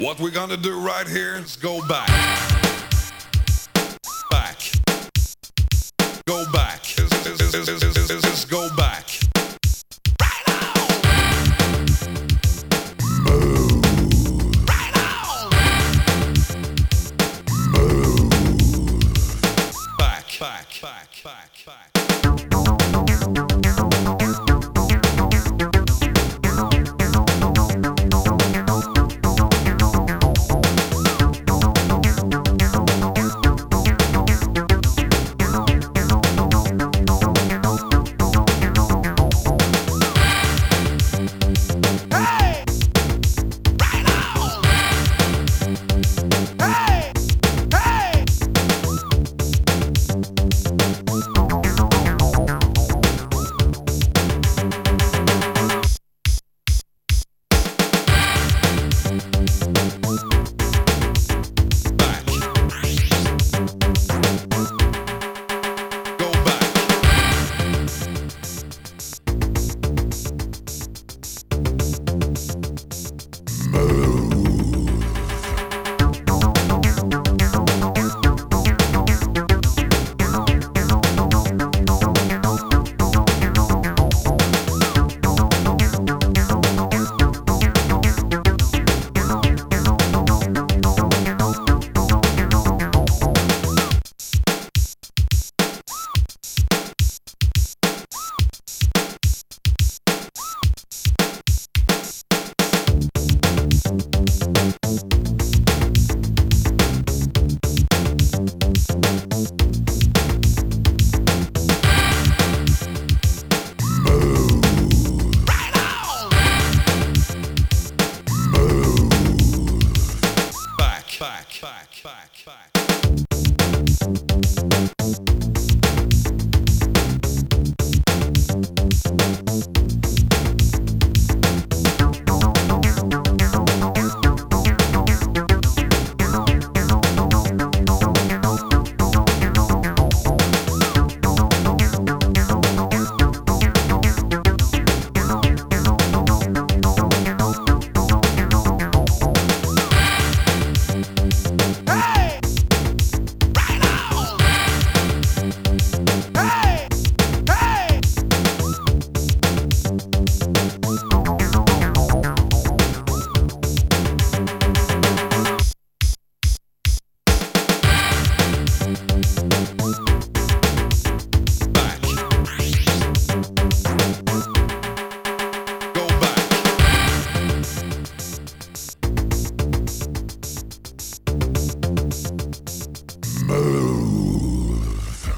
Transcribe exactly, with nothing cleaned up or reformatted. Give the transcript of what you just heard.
What we're gonna do right here is go back, back, go back, just go back. Right on. Move. Right on. Move. Back, back, back, back, back. Back, back, back, back. Move.